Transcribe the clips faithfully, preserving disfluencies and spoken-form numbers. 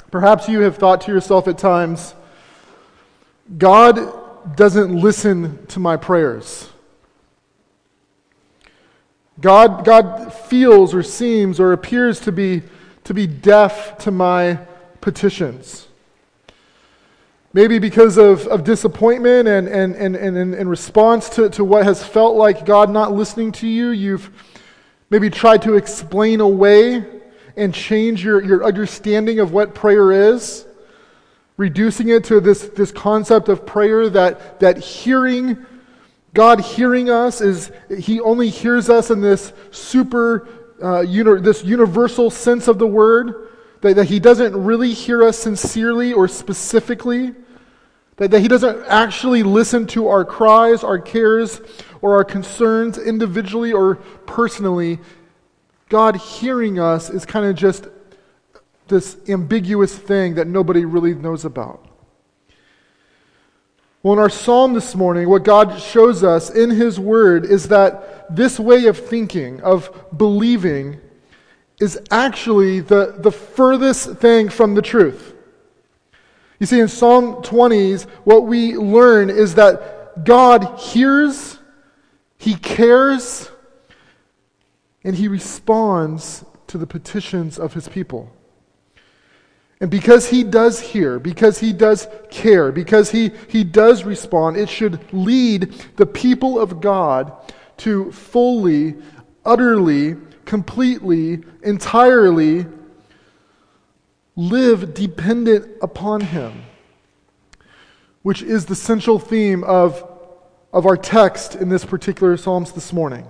Perhaps you have thought to yourself at times, God doesn't listen to my prayers. God, God feels or seems or appears to be, to be deaf to my petitions. Maybe because of, of disappointment and, and, and, and in response to, to what has felt like God not listening to you, you've maybe tried to explain away and change your, your understanding of what prayer is, reducing it to this, this concept of prayer that, that hearing, God hearing us is, He only hears us in this super, uh, uni- this universal sense of the word, that, that He doesn't really hear us sincerely or specifically, that, that He doesn't actually listen to our cries, our cares, or our concerns individually or personally. God hearing us is kind of just this ambiguous thing that nobody really knows about. Well, in our psalm this morning, what God shows us in His Word is that this way of thinking, of believing, is actually the, the furthest thing from the truth. You see, in Psalm twenty, what we learn is that God hears, He cares, and He responds to the petitions of His people. And because He does hear, because He does care, because He, he does respond, it should lead the people of God to fully, utterly, completely, entirely live dependent upon Him, which is the central theme of, of our text in this particular Psalms this morning.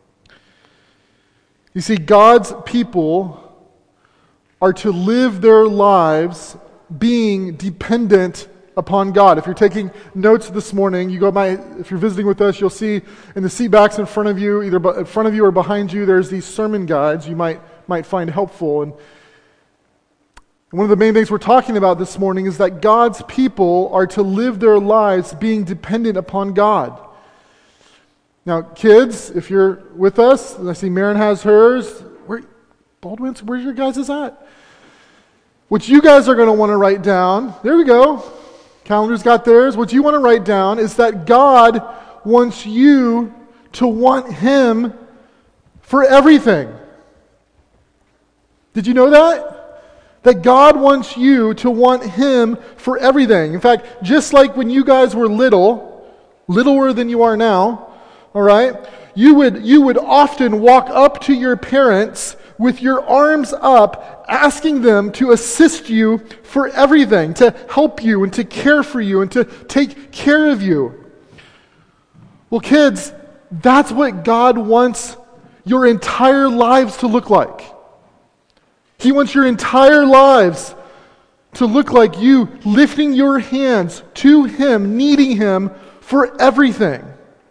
You see, God's people are to live their lives being dependent upon God. If you're taking notes this morning, you go by, if you're visiting with us, you'll see in the seat backs in front of you, either in front of you or behind you, there's these sermon guides you might might find helpful. And one of the main things we're talking about this morning is that God's people are to live their lives being dependent upon God. Now, kids, if you're with us, I see Maren has hers. Where, Baldwin's, where's your guys' at? What you guys are going to want to write down, there we go. Calendar's got theirs. What you want to write down is that God wants you to want Him for everything. Did you know that? That God wants you to want Him for everything. In fact, just like when you guys were little, littler than you are now, all right, you would you would often walk up to your parents with your arms up, asking them to assist you for everything, to help you and to care for you and to take care of you. Well, kids, that's what God wants your entire lives to look like. He wants your entire lives to look like you lifting your hands to Him, needing Him for everything.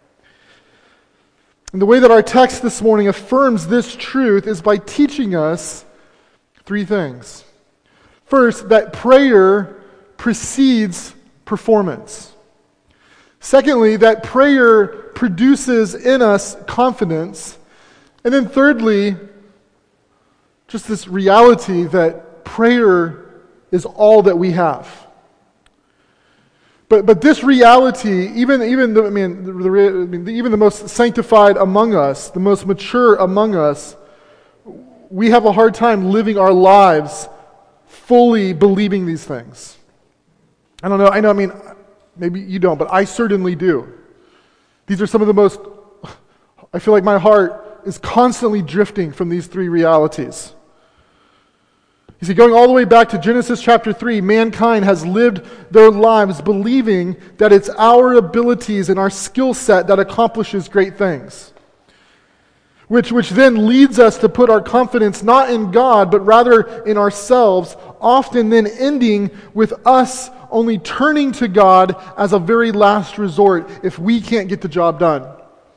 And the way that our text this morning affirms this truth is by teaching us three things. First, that prayer precedes performance. Secondly, that prayer produces in us confidence. And then thirdly, just this reality that prayer is all that we have. But but this reality, even even the, I mean, the, the, I mean, even the most sanctified among us, the most mature among us, we have a hard time living our lives fully believing these things. I don't know. I know. I mean, maybe you don't, but I certainly do. These are some of the most. I feel like my heart is constantly drifting from these three realities. You see, going all the way back to Genesis chapter three, mankind has lived their lives believing that it's our abilities and our skill set that accomplishes great things. Which, which then leads us to put our confidence not in God, but rather in ourselves, often then ending with us only turning to God as a very last resort if we can't get the job done.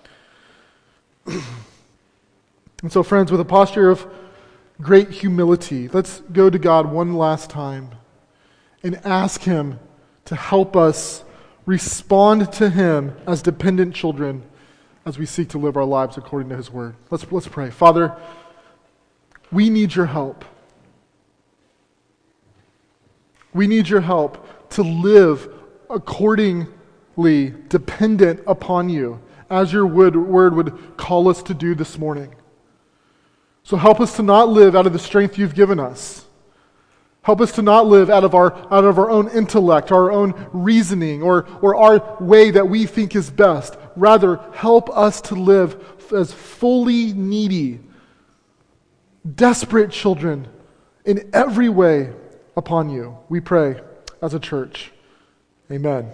And so, friends, with a posture of great humility, let's go to God one last time and ask Him to help us respond to Him as dependent children as we seek to live our lives according to His Word. Let's, let's pray. Father, we need your help. We need your help to live accordingly dependent upon you, as your word, word would call us to do this morning. So help us to not live out of the strength you've given us. Help us to not live out of our out of our own intellect, our own reasoning, or, or our way that we think is best. Rather, help us to live as fully needy, desperate children in every way upon you. We pray as a church. Amen.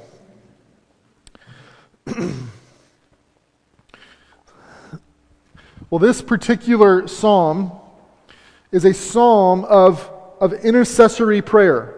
Well, this particular psalm is a psalm of, of intercessory prayer.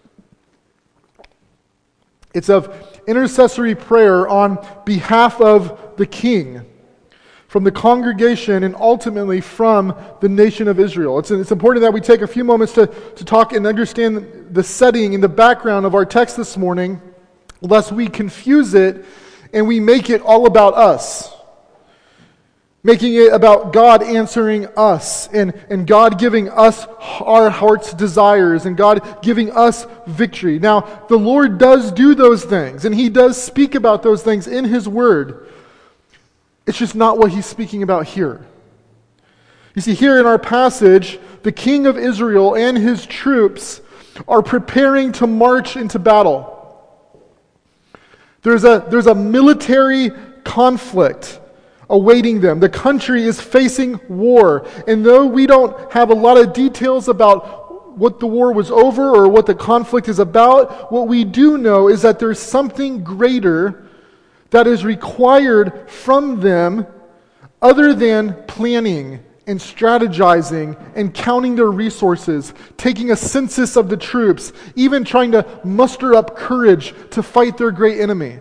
It's of intercessory prayer on behalf of the king, from the congregation, and ultimately from the nation of Israel. It's, it's important that we take a few moments to, to talk and understand the setting and the background of our text this morning, lest we confuse it and we make it all about us. Making it about God answering us and, and God giving us our heart's desires and God giving us victory. Now, the Lord does do those things and He does speak about those things in His Word. It's just not what He's speaking about here. You see, here in our passage, the king of Israel and his troops are preparing to march into battle. There's a, there's a military conflict awaiting them. The country is facing war. And though we don't have a lot of details about what the war was over or what the conflict is about, what we do know is that there's something greater that is required from them other than planning and strategizing and counting their resources, taking a census of the troops, even trying to muster up courage to fight their great enemy.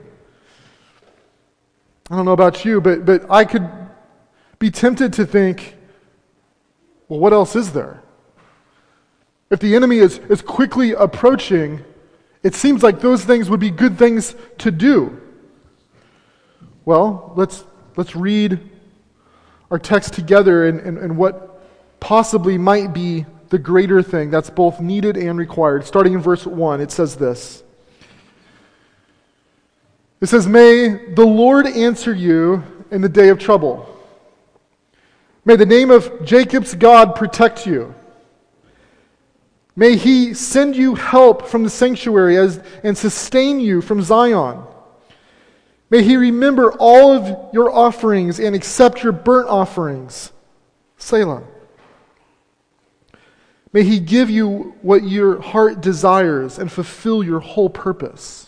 I don't know about you, but, but I could be tempted to think, well, what else is there? If the enemy is, is quickly approaching, it seems like those things would be good things to do. Well, let's let's read our text together and, and, and what possibly might be the greater thing that's both needed and required. Starting in verse one, it says this. It says, "May the Lord answer you in the day of trouble. May the name of Jacob's God protect you. May He send you help from the sanctuary as, and sustain you from Zion. May He remember all of your offerings and accept your burnt offerings. Selah. May He give you what your heart desires and fulfill your whole purpose.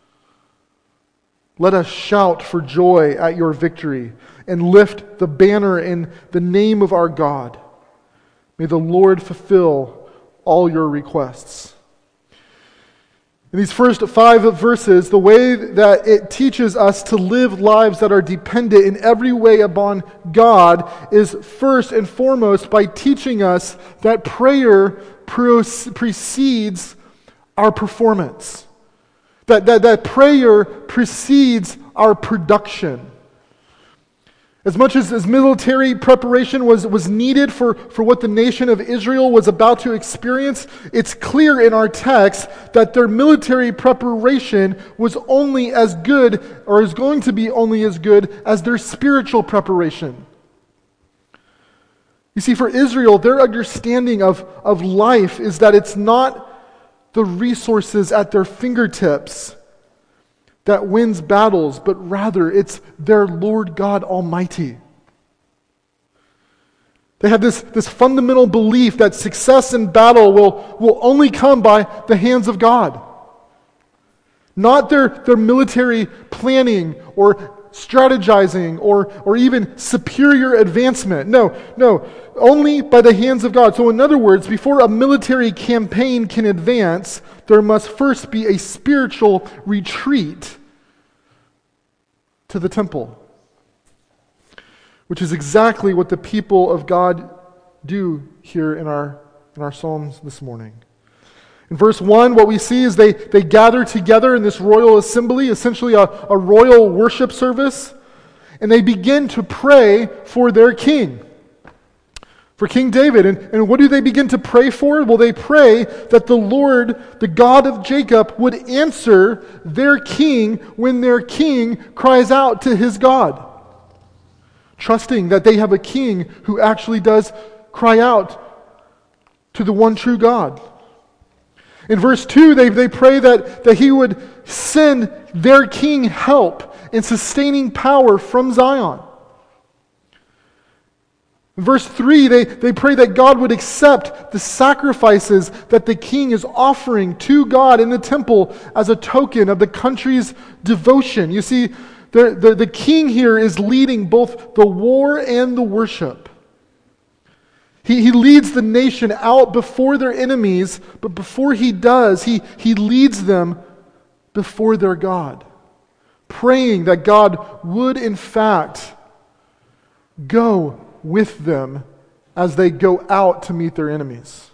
Let us shout for joy at your victory and lift the banner in the name of our God. May the Lord fulfill all your requests." In these first five verses, the way that it teaches us to live lives that are dependent in every way upon God is first and foremost by teaching us that prayer precedes our performance. That, that, that prayer precedes our production. As much as, as military preparation was, was needed for, for what the nation of Israel was about to experience, it's clear in our text that their military preparation was only as good, or is going to be only as good, as their spiritual preparation. You see, for Israel, their understanding of, of life is that it's not the resources at their fingertips that wins battles, but rather it's their Lord God Almighty. They have this, this fundamental belief that success in battle will, will only come by the hands of God. Not their, their military planning or strategizing or, or even superior advancement. No, no, only by the hands of God. So in other words, before a military campaign can advance, there must first be a spiritual retreat to the temple, which is exactly what the people of God do here in our, in our Psalms this morning. In verse one, what we see is they, they gather together in this royal assembly, essentially a, a royal worship service, and they begin to pray for their king. for King David. And, and what do they begin to pray for? Well, they pray that the Lord, the God of Jacob, would answer their king when their king cries out to his God, trusting that they have a king who actually does cry out to the one true God. In verse two, they, they pray that, that he would send their king help and sustaining power from Zion. In verse three, they, they pray that God would accept the sacrifices that the king is offering to God in the temple as a token of the country's devotion. You see, the, the, the king here is leading both the war and the worship. He, he leads the nation out before their enemies, but before he does, he, he leads them before their God, praying that God would in fact go with them as they go out to meet their enemies.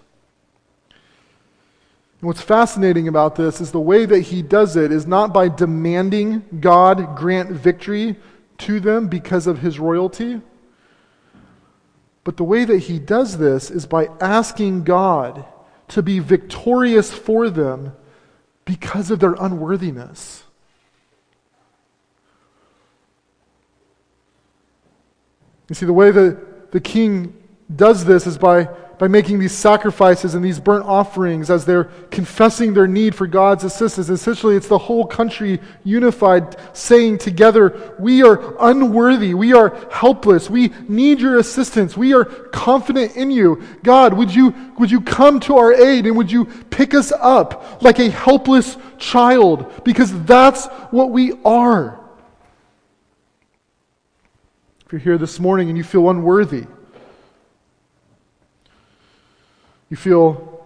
And what's fascinating about this is the way that he does it is not by demanding God grant victory to them because of his royalty, but the way that he does this is by asking God to be victorious for them because of their unworthiness. You see, the way that the king does this is by, by making these sacrifices and these burnt offerings as they're confessing their need for God's assistance. Essentially, it's the whole country unified, saying together, we are unworthy, we are helpless, we need your assistance, we are confident in you. God, would you, would you come to our aid and would you pick us up like a helpless child? Because that's what we are. If you're here this morning and you feel unworthy, you feel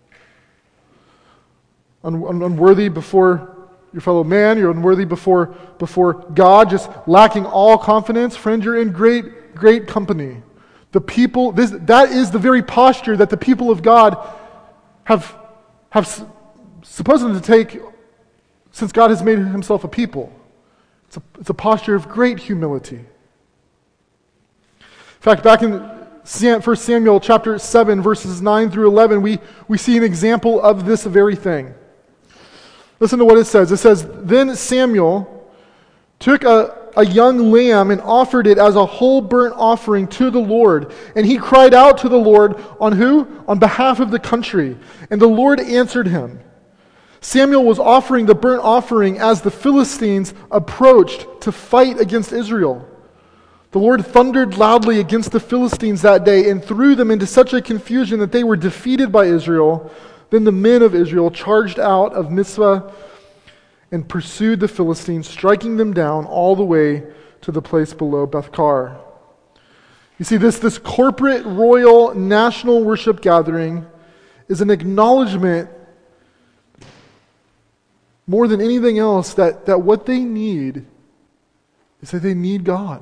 un- un- unworthy before your fellow man, you're unworthy before, before God, just lacking all confidence, friend, you're in great, great company. The people, this, that is the very posture that the people of God have, have s- supposed to take since God has made himself a people. It's a, it's a posture of great humility. In fact, back in First Samuel chapter seven, verses nine through eleven, we, we see an example of this very thing. Listen to what it says. It says, Then Samuel took a, a young lamb and offered it as a whole burnt offering to the Lord. And he cried out to the Lord on who? On behalf of the country. And the Lord answered him. Samuel was offering the burnt offering as the Philistines approached to fight against Israel. The Lord thundered loudly against the Philistines that day and threw them into such a confusion that they were defeated by Israel. Then the men of Israel charged out of Mizpah and pursued the Philistines, striking them down all the way to the place below Bethkar. You see, this, this corporate, royal, national worship gathering is an acknowledgement more than anything else that, that what they need is that they need God.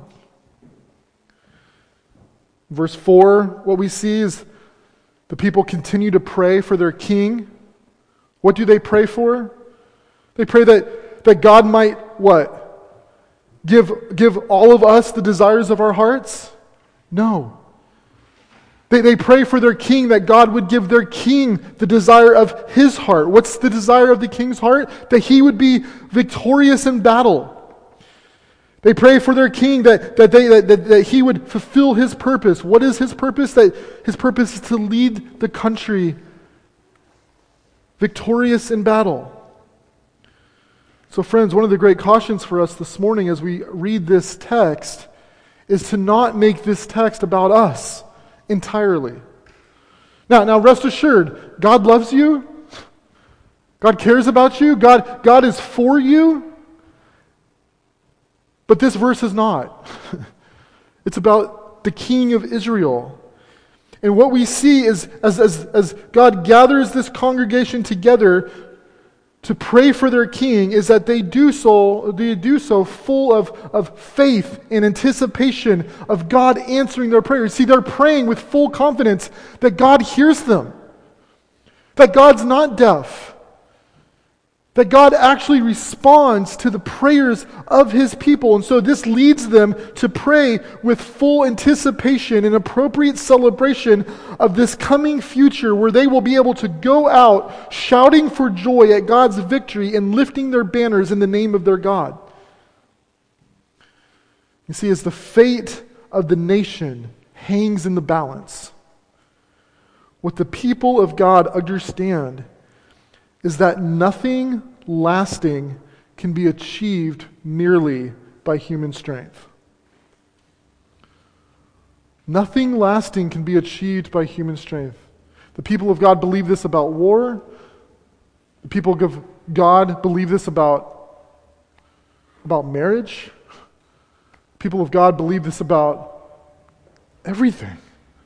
Verse four, what we see is the people continue to pray for their king. What do they pray for? They pray that, that God might, what? Give, give all of us the desires of our hearts? No. They, they pray for their king, that God would give their king the desire of his heart. What's the desire of the king's heart? That he would be victorious in battle. They pray for their king that, that, they, that, that, that he would fulfill his purpose. What is his purpose? That his purpose is to lead the country victorious in battle. So friends, one of the great cautions for us this morning as we read this text is to not make this text about us entirely. Now, now rest assured, God loves you. God cares about you. God, God is for you. But this verse is not. It's about the king of Israel. And what we see is as, as, as God gathers this congregation together to pray for their king is that they do so, they do so full of, of faith and anticipation of God answering their prayers. See, they're praying with full confidence that God hears them, that God's not deaf, That God actually responds to the prayers of his people. And so this leads them to pray with full anticipation and appropriate celebration of this coming future where they will be able to go out shouting for joy at God's victory and lifting their banners in the name of their God. You see, as the fate of the nation hangs in the balance, what the people of God understand is that nothing lasting can be achieved merely by human strength. Nothing lasting can be achieved by human strength. The people of God believe this about war. The people of God believe this about, about marriage. People of God believe this about everything.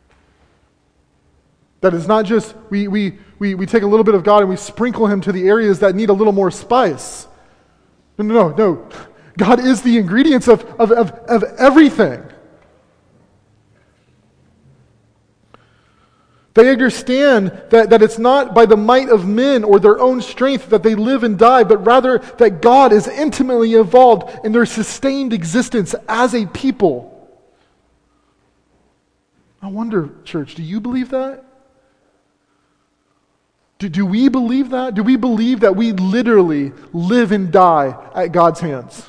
That it's not just we, we, we, we take a little bit of God and we sprinkle him to the areas that need a little more spice. No, no, no, no. God is the ingredients of, of, of, of everything. They understand that, that it's not by the might of men or their own strength that they live and die, but rather that God is intimately involved in their sustained existence as a people. I wonder, church, do you believe that? Do, do we believe that? Do we believe that we literally live and die at God's hands?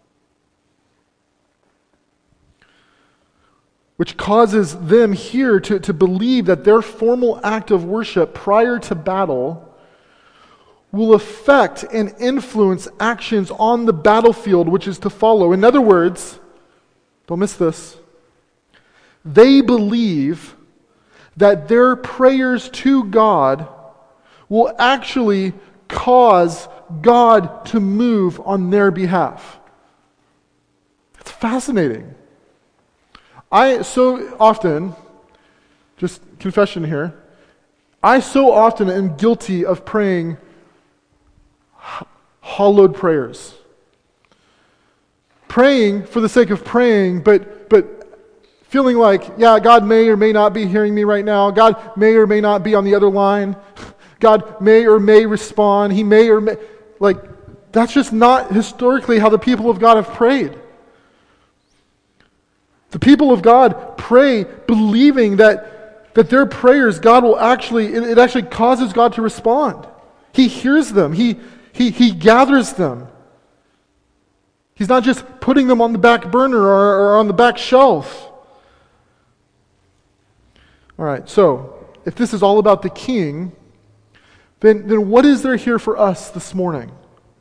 Which causes them here to, to believe that their formal act of worship prior to battle will affect and influence actions on the battlefield which is to follow. In other words, don't miss this, they believe that their prayers to God will actually cause God to move on their behalf. It's fascinating. I so often, just confession here, I so often am guilty of praying hollowed prayers. Praying for the sake of praying, but but feeling like, yeah, God may or may not be hearing me right now. God may or may not be on the other line. God may or may respond. He may or may... Like, that's just not historically how the people of God have prayed. The people of God pray believing that, that their prayers, God will actually, it, it actually causes God to respond. He hears them. He, he, he gathers them. He's not just putting them on the back burner or, or on the back shelf. All right, so if this is all about the king, then, then what is there here for us this morning?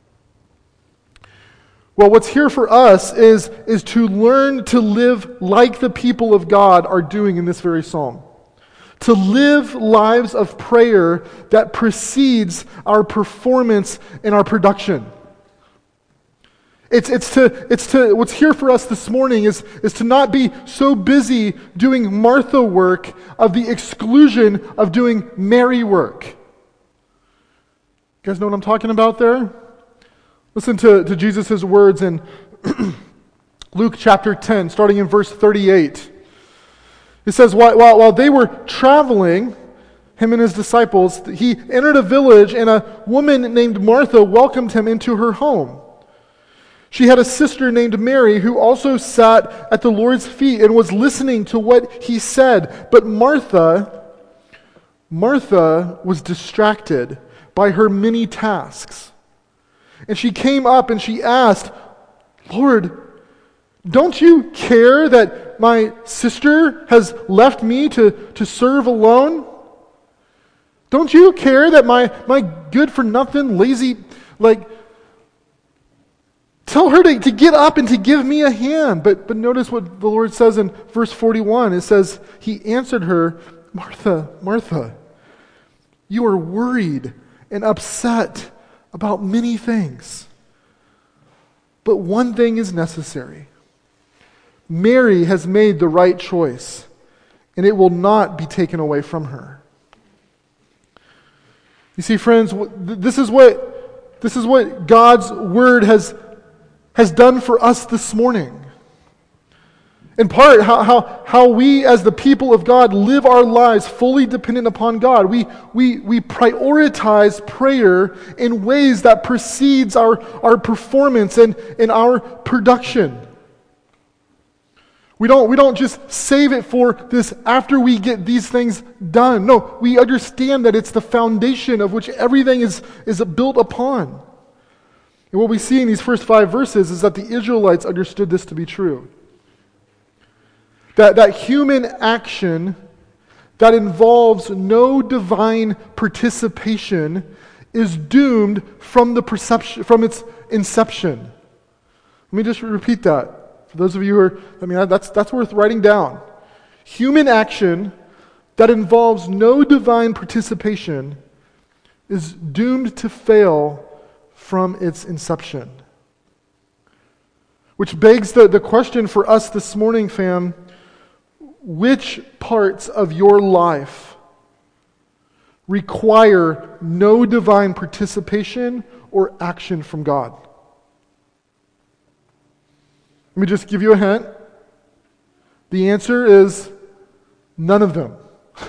Well, what's here for us is, is to learn to live like the people of God are doing in this very psalm. To live lives of prayer that precedes our performance and our production. It's, it's to, it's to, what's here for us this morning is, is to not be so busy doing Martha work of the exclusion of doing Mary work. You guys know what I'm talking about there? Listen to, to Jesus' words in Luke chapter ten, starting in verse thirty-eight. It says, while, while, while they were traveling, him and his disciples, he entered a village, and a woman named Martha welcomed him into her home. She had a sister named Mary who also sat at the Lord's feet and was listening to what he said. But Martha, Martha was distracted by her many tasks. And she came up and she asked, Lord, don't you care that my sister has left me to, to serve alone? Don't you care that my, my good-for-nothing, lazy, like, tell her to, to get up and to give me a hand. But, but notice what the Lord says in verse forty-one. It says, he answered her, Martha, Martha, you are worried and upset about many things. But one thing is necessary. Mary has made the right choice, and it will not be taken away from her. You see, friends, this is what this is what God's word has, has done for us this morning. In part, how, how, how we as the people of God live our lives fully dependent upon God. We, we, we prioritize prayer in ways that precedes our, our performance and, and our production. We don't, we don't just save it for this after we get these things done. No, we understand that it's the foundation of which everything is, is built upon. And what we see in these first five verses is that the Israelites understood this to be true. That, that human action that involves no divine participation is doomed from the perception, from its inception. Let me just repeat that. For those of you who are, I mean, that's, that's worth writing down. Human action that involves no divine participation is doomed to fail from its inception. Which begs the, the question for us this morning, fam, which parts of your life require no divine participation or action from God? Let me just give you a hint. The answer is none of them.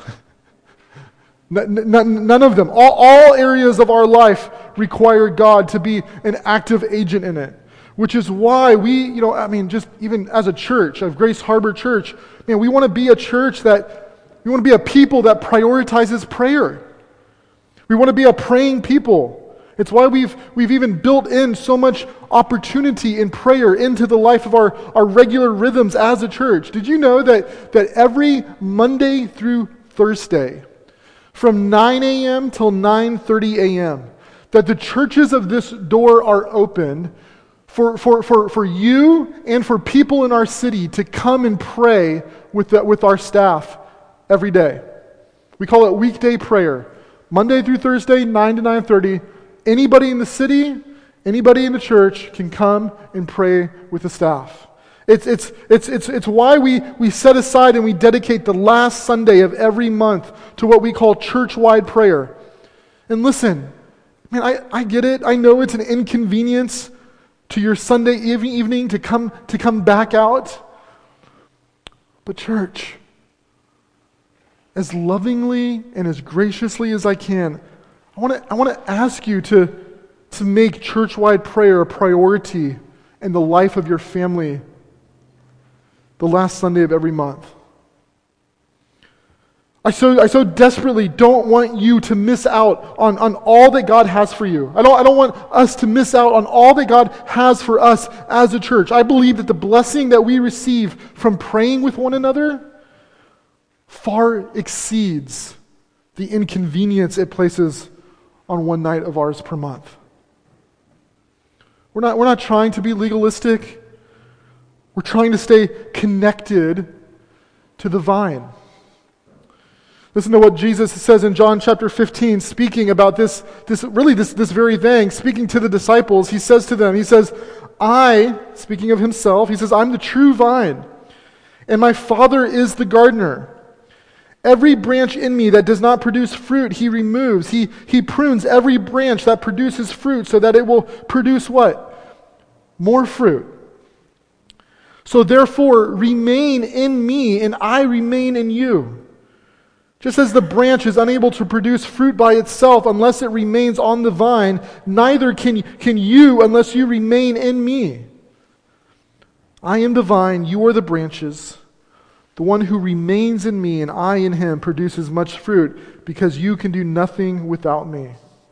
none, none of them. All, all areas of our life require God to be an active agent in it. Which is why we, you know, I mean, just even as a church, of Grace Harbor Church, man, we want to be a church that, we want to be a people that prioritizes prayer. We want to be a praying people. It's why we've we've even built in so much opportunity in prayer into the life of our, our regular rhythms as a church. Did you know that, that every Monday through Thursday, from nine a.m. till nine thirty a.m., that the churches of this door are open for, for, for, for you and for people in our city to come and pray with, the, with our staff every day. We call it weekday prayer. Monday through Thursday, nine to nine thirty. Anybody in the city, anybody in the church can come and pray with the staff. It's, it's, it's, it's, it's why we, we set aside and we dedicate the last Sunday of every month to what we call church-wide prayer. And listen, man, I, I get it. I know it's an inconvenience to your Sunday evening to come, to come back out. But church, as lovingly and as graciously as I can, I want to I want to ask you to, to make church-wide prayer a priority in the life of your family the last Sunday of every month. I so I so desperately don't want you to miss out on, on all that God has for you. I don't I don't want us to miss out on all that God has for us as a church. I believe that the blessing that we receive from praying with one another far exceeds the inconvenience it places on one night of ours per month. We're not, we're not trying to be legalistic. We're trying to stay connected to the vine. Listen to what Jesus says in John chapter fifteen, speaking about this, this really this, this very thing, speaking to the disciples. He says to them, he says, I, speaking of himself, he says, I'm the true vine, and my Father is the gardener. Every branch in me that does not produce fruit, he removes. He, he prunes every branch that produces fruit so that it will produce what? More fruit. So therefore, remain in me and I remain in you. Just as the branch is unable to produce fruit by itself unless it remains on the vine, neither can, can you unless you remain in me. I am the vine, you are the branches. The one who remains in me and I in him produces much fruit, because you can do nothing without me.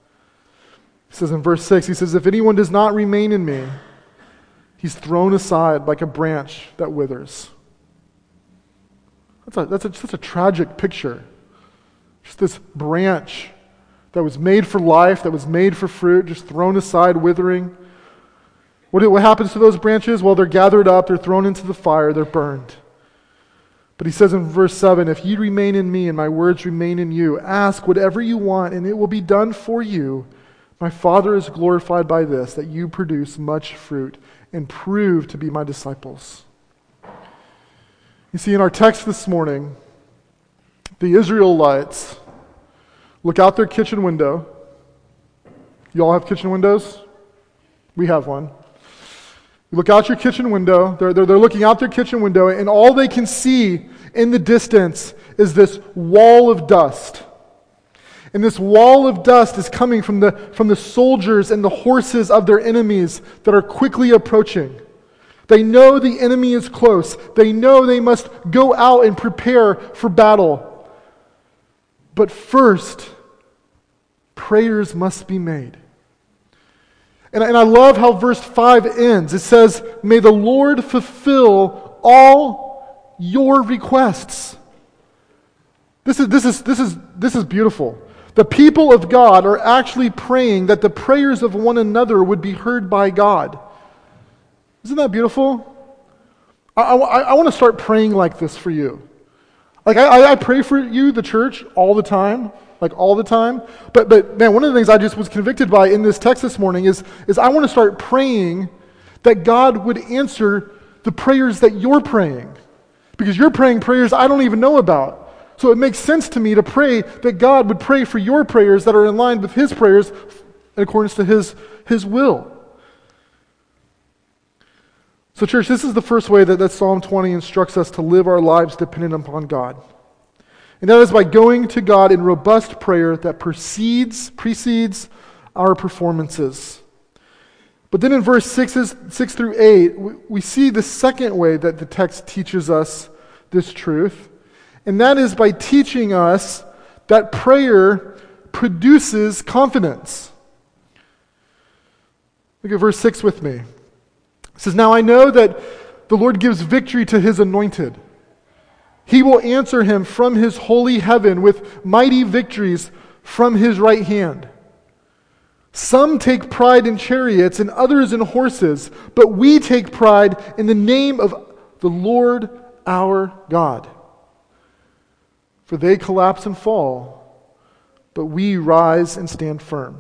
He says in verse six, he says, if anyone does not remain in me, he's thrown aside like a branch that withers. That's a, that's a, that's a tragic picture. Just this branch that was made for life, that was made for fruit, just thrown aside, withering. What, what happens to those branches? Well, they're gathered up, they're thrown into the fire, they're burned. But he says in verse seven, if you remain in me and my words remain in you, ask whatever you want and it will be done for you. My Father is glorified by this, that you produce much fruit and prove to be my disciples. You see, in our text this morning, the Israelites look out their kitchen window. You all have kitchen windows? We have one. You look out your kitchen window, they're, they're, they're looking out their kitchen window, and all they can see in the distance is this wall of dust. And this wall of dust is coming from the, from the soldiers and the horses of their enemies that are quickly approaching. They know the enemy is close. They know they must go out and prepare for battle. But first, prayers must be made. And, and I love how verse five ends. It says, "May the Lord fulfill all your requests." This is, this is, this is, this is beautiful. The people of God are actually praying that the prayers of one another would be heard by God. Isn't that beautiful? I, I, I want to start praying like this for you. Like I, I pray for you, the church, all the time. Like all the time. But but man, one of the things I just was convicted by in this text this morning is, is I want to start praying that God would answer the prayers that you're praying. Because you're praying prayers I don't even know about. So it makes sense to me to pray that God would pray for your prayers that are in line with His prayers in accordance to His, His will. So church, this is the first way that, that Psalm twenty instructs us to live our lives dependent upon God. And that is by going to God in robust prayer that precedes, precedes our performances. But then in verse six, six through eight, we, we see the second way that the text teaches us this truth. And that is by teaching us that prayer produces confidence. Look at verse six with me. It says, "Now I know that the Lord gives victory to His anointed. He will answer him from His holy heaven with mighty victories from His right hand. Some take pride in chariots and others in horses, but we take pride in the name of the Lord our God. For they collapse and fall, but we rise and stand firm."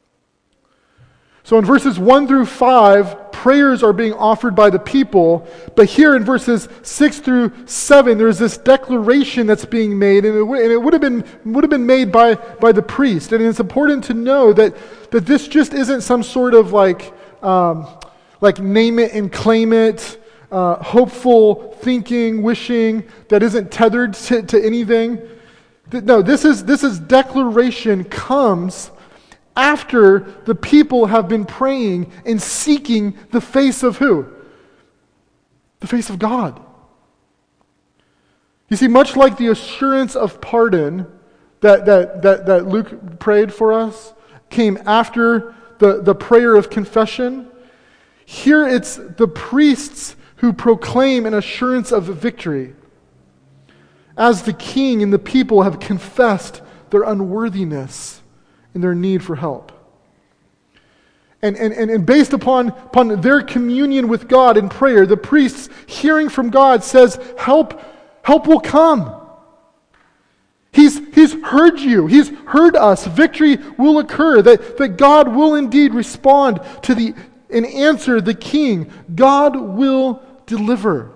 So in verses one through five, prayers are being offered by the people, but here in verses six through seven, there's this declaration that's being made, and it, w- and it would have been would have been made by, by the priest. And it's important to know that, that this just isn't some sort of like um, like name it and claim it, uh, hopeful thinking, wishing that isn't tethered to, to anything. No, this is this is declaration comes after the people have been praying and seeking the face of who? The face of God. You see, much like the assurance of pardon that, that, that, that Luke prayed for us came after the, the prayer of confession, here it's the priests who proclaim an assurance of victory as the king and the people have confessed their unworthiness and their need for help. And, and, and based upon, upon their communion with God in prayer, the priests hearing from God says, help, help will come. He's, he's heard you. He's heard us. Victory will occur. That, that God will indeed respond to the and answer the king. God will deliver.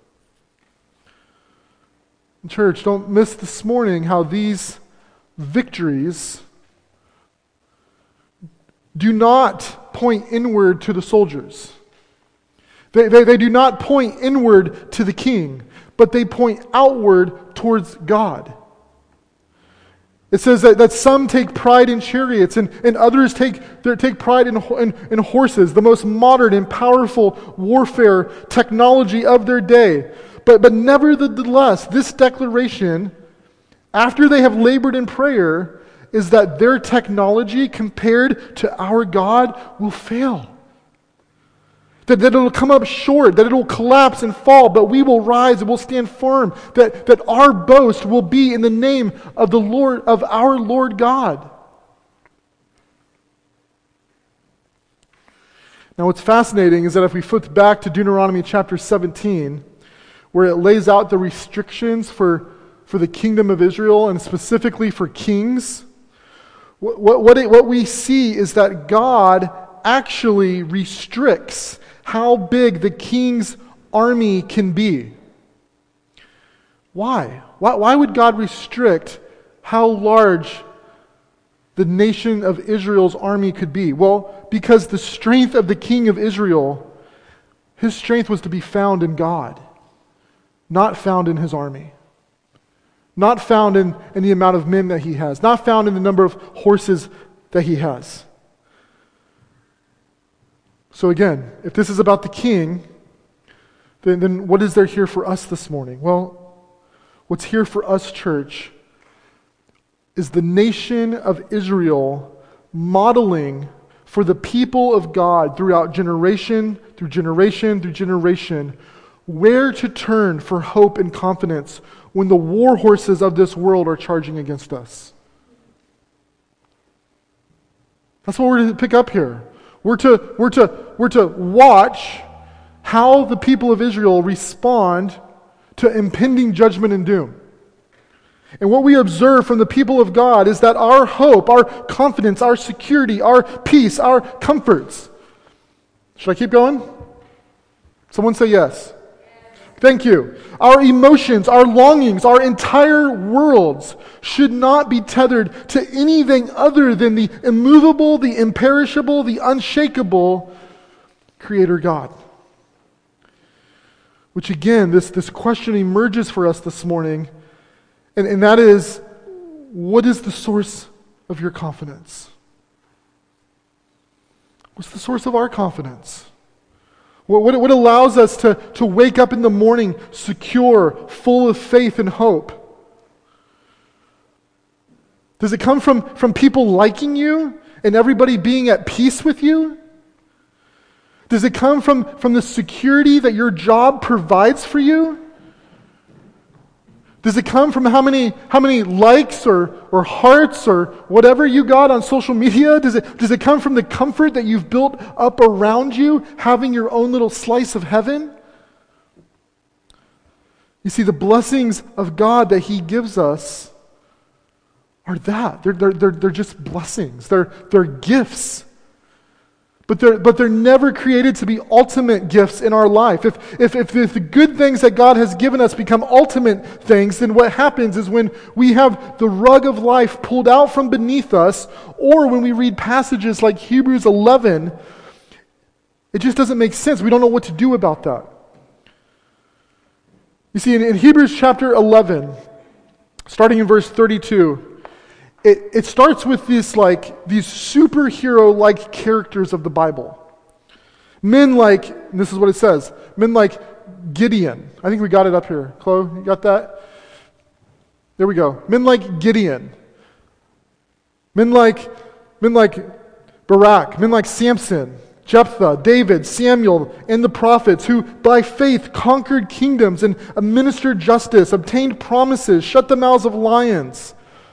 Church, don't miss this morning how these victories do not point inward to the soldiers. They, they, they do not point inward to the king, but they point outward towards God. It says that, that some take pride in chariots and, and others take, take pride in, in, in horses, the most modern and powerful warfare technology of their day. But, but nevertheless, this declaration, after they have labored in prayer, is that their technology compared to our God will fail. That, that it'll come up short, that it'll collapse and fall, but we will rise and we'll stand firm. That, that our boast will be in the name of the Lord, of our Lord God. Now what's fascinating is that if we flip back to Deuteronomy chapter seventeen, where it lays out the restrictions for, for the kingdom of Israel and specifically for kings, what, what, what, it, what we see is that God actually restricts how big the king's army can be. Why? Why, why would God restrict how large the nation of Israel's army could be? Well, because the strength of the king of Israel His strength was to be found in God, not found in his army, not found in, in the amount of men that he has, not found in the number of horses that he has. So again, if this is about the king, then, then what is there here for us this morning? Well, what's here for us, church, is the nation of Israel modeling for the people of God throughout generation, through generation, through generation, where to turn for hope and confidence when the war horses of this world are charging against us. That's what we're to pick up here. We're to, we're to, we're to watch how the people of Israel respond to impending judgment and doom. And what we observe from the people of God is that our hope, our confidence, our security, our peace, our comforts. Should I keep going? Someone say yes. Thank you. Our emotions, our longings, our entire worlds should not be tethered to anything other than the immovable, the imperishable, the unshakable Creator God. Which again, this, this question emerges for us this morning. And, and that is, what is the source of your confidence? What's the source of our confidence? What, what, what allows us to, to wake up in the morning secure, full of faith and hope? Does it come from, from people liking you and everybody being at peace with you? Does it come from, from the security that your job provides for you? Does it come from how many how many likes or, or hearts or whatever you got on social media? Does it does it come from the comfort that you've built up around you, having your own little slice of heaven? You see, the blessings of God that He gives us are that. They're, they're, they're, they're just blessings. They're, they're gifts. But they're, but they're never created to be ultimate gifts in our life. If, if, if, if the good things that God has given us become ultimate things, then what happens is when we have the rug of life pulled out from beneath us, or when we read passages like Hebrews eleven, it just doesn't make sense. We don't know what to do about that. You see, in, in Hebrews chapter eleven, starting in verse thirty-two, It, it starts with this, like, these superhero-like characters of the Bible. Men like, and this is what it says, men like Gideon. I think we got it up here. Chloe, you got that? There we go. Men like Gideon. Men like, men like Barak. Men like Samson, Jephthah, David, Samuel, and the prophets who by faith conquered kingdoms and administered justice, obtained promises, shut the mouths of lions,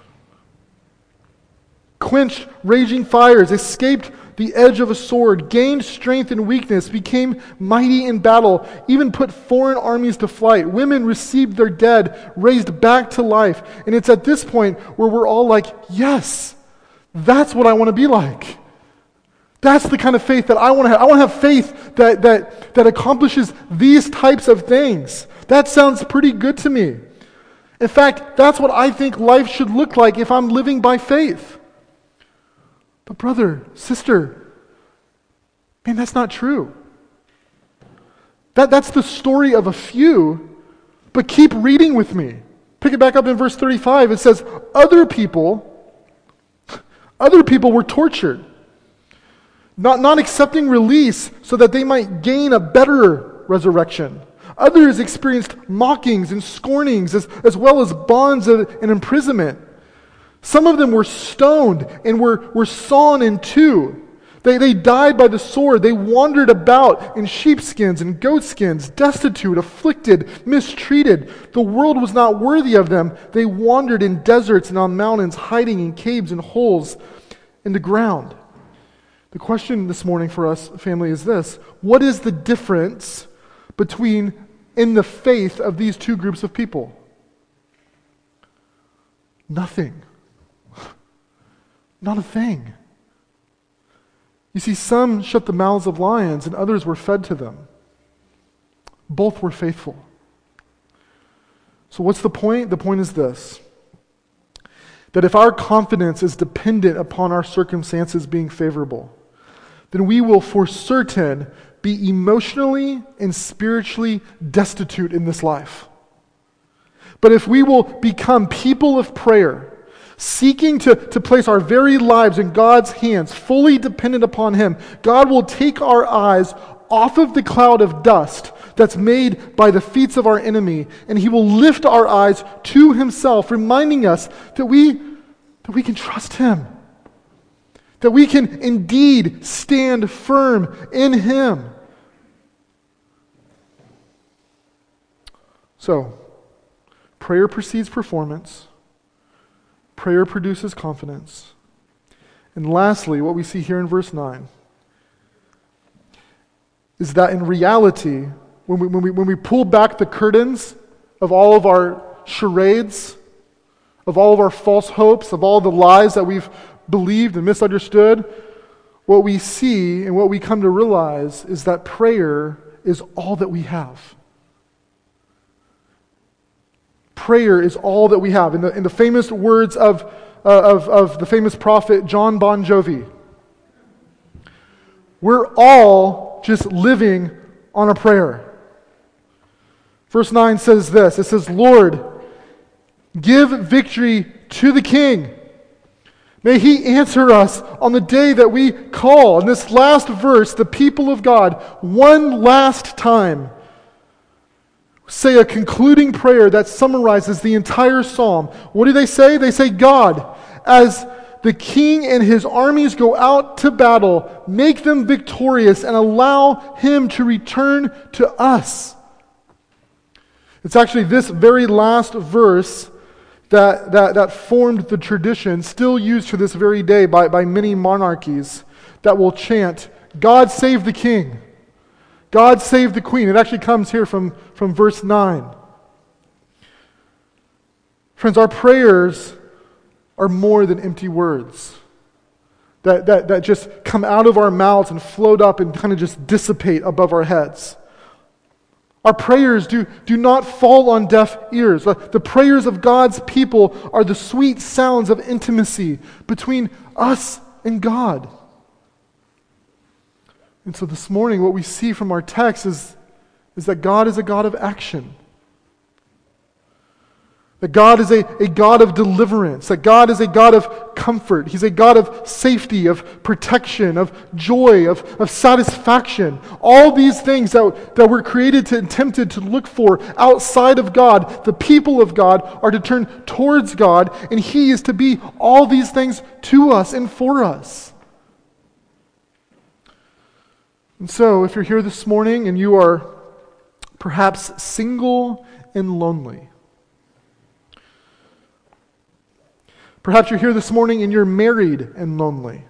quenched raging fires, escaped the edge of a sword, gained strength in weakness, became mighty in battle, even put foreign armies to flight. Women received their dead, raised back to life. And it's at this point where we're all like, yes, that's what I want to be like. That's the kind of faith that I want to have. I want to have faith that, that, that accomplishes these types of things. That sounds pretty good to me. In fact, that's what I think life should look like if I'm living by faith. But brother, sister, man, that's not true. That, that's the story of a few, but keep reading with me. Pick it back up in verse thirty-five. It says, other people, other people were tortured, not, not accepting release so that they might gain a better resurrection. Others experienced mockings and scornings as, as well as bonds and imprisonment. Some of them were stoned and were, were sawn in two. They, they died by the sword. They wandered about in sheepskins and goatskins, destitute, afflicted, mistreated. The world was not worthy of them. They wandered in deserts and on mountains, hiding in caves and holes in the ground. The question this morning for us, family, is this. What is the difference between in the faith of these two groups of people? Nothing. Not a thing. You see, some shut the mouths of lions and others were fed to them. Both were faithful. So what's the point? The point is this. That if our confidence is dependent upon our circumstances being favorable, then we will for certain be emotionally and spiritually destitute in this life. But if we will become people of prayer, seeking to, to place our very lives in God's hands, fully dependent upon Him, God will take our eyes off of the cloud of dust that's made by the feet of our enemy, and He will lift our eyes to Himself, reminding us that we, that we can trust Him, that we can indeed stand firm in Him. So, prayer precedes performance. Prayer produces confidence. And lastly, what we see here in verse nine is that in reality, when we, when we, when we pull back the curtains of all of our charades, of all of our false hopes, of all the lies that we've believed and misunderstood, what we see and what we come to realize is that prayer is all that we have. Prayer is all that we have. In the, in the famous words of, uh, of, of the famous prophet John Bon Jovi, we're all just living on a prayer. Verse nine says this, it says, Lord, give victory to the King. May He answer us on the day that we call. In this last verse, the people of God, one last time, say a concluding prayer that summarizes the entire psalm. What do they say? They say, God, as the king and his armies go out to battle, make them victorious and allow Him to return to us. It's actually this very last verse that, that, that formed the tradition, still used to this very day by, by many monarchies, that will chant, God save the king. God save the queen. It actually comes here from, from verse nine. Friends, our prayers are more than empty words that, that, that just come out of our mouths and float up and kind of just dissipate above our heads. Our prayers do, do not fall on deaf ears. The, the prayers of God's people are the sweet sounds of intimacy between us and God. And so this morning, what we see from our text is, is that God is a God of action. That God is a, a God of deliverance. That God is a God of comfort. He's a God of safety, of protection, of joy, of, of satisfaction. All these things that, that we're created to and tempted to look for outside of God, the people of God are to turn towards God, and He is to be all these things to us and for us. And so, if you're here this morning and you are perhaps single and lonely, perhaps you're here this morning and you're married and lonely,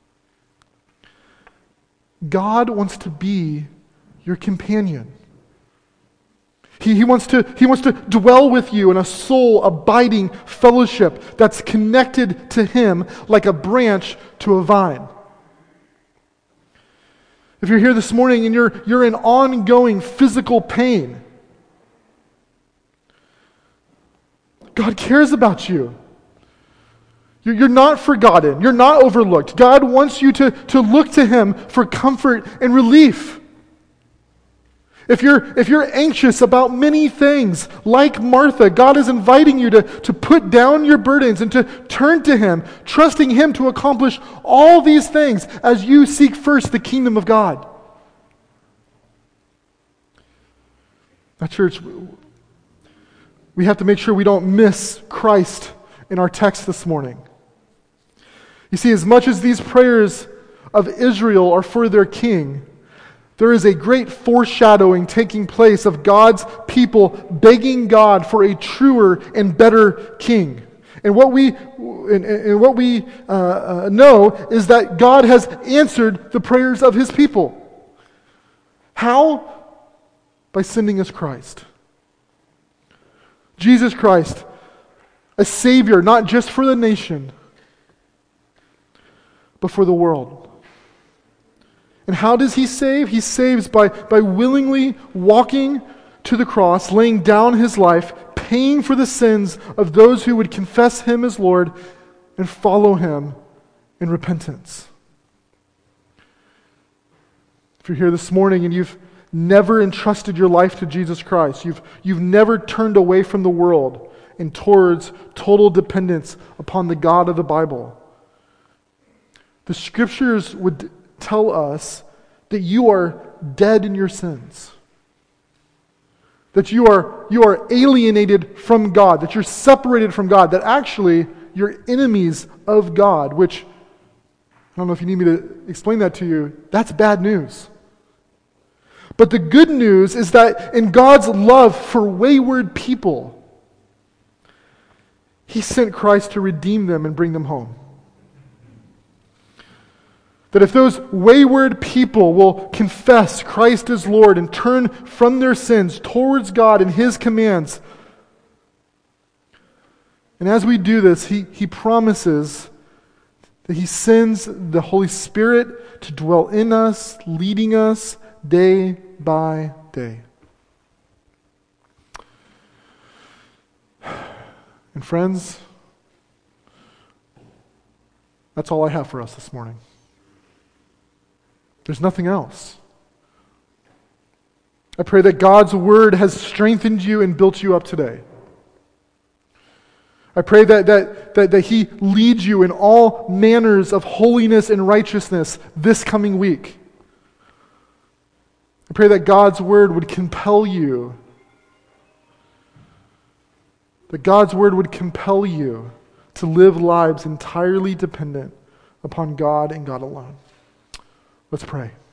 God wants to be your companion. He, he, wants to, he wants to dwell with you in a soul-abiding fellowship that's connected to Him like a branch to a vine. If you're here this morning and you're, you're in ongoing physical pain, God cares about you. You're, you're not forgotten. You're not overlooked. God wants you to, to look to Him for comfort and relief. If you're, if you're anxious about many things, like Martha, God is inviting you to, to put down your burdens and to turn to Him, trusting Him to accomplish all these things as you seek first the kingdom of God. Now, church, we have to make sure we don't miss Christ in our text this morning. You see, as much as these prayers of Israel are for their king, there is a great foreshadowing taking place of God's people begging God for a truer and better king. And what we and, and what we uh, uh, know is that God has answered the prayers of His people. How? By sending us Christ. Jesus Christ, a Savior, not just for the nation, but for the world. And how does He save? He saves by, by willingly walking to the cross, laying down His life, paying for the sins of those who would confess Him as Lord and follow Him in repentance. If you're here this morning and you've never entrusted your life to Jesus Christ, you've, you've never turned away from the world and towards total dependence upon the God of the Bible, the Scriptures would tell us that you are dead in your sins. That you are, you are alienated from God, that you're separated from God, that actually you're enemies of God, which, I don't know if you need me to explain that to you, that's bad news. But the good news is that in God's love for wayward people, He sent Christ to redeem them and bring them home. That if those wayward people will confess Christ as Lord and turn from their sins towards God and His commands, and as we do this, He, he promises that He sends the Holy Spirit to dwell in us, leading us day by day. And friends, that's all I have for us this morning. There's nothing else. I pray that God's Word has strengthened you and built you up today. I pray that, that, that, that He leads you in all manners of holiness and righteousness this coming week. I pray that God's Word would compel you. That God's Word would compel you to live lives entirely dependent upon God and God alone. Let's pray.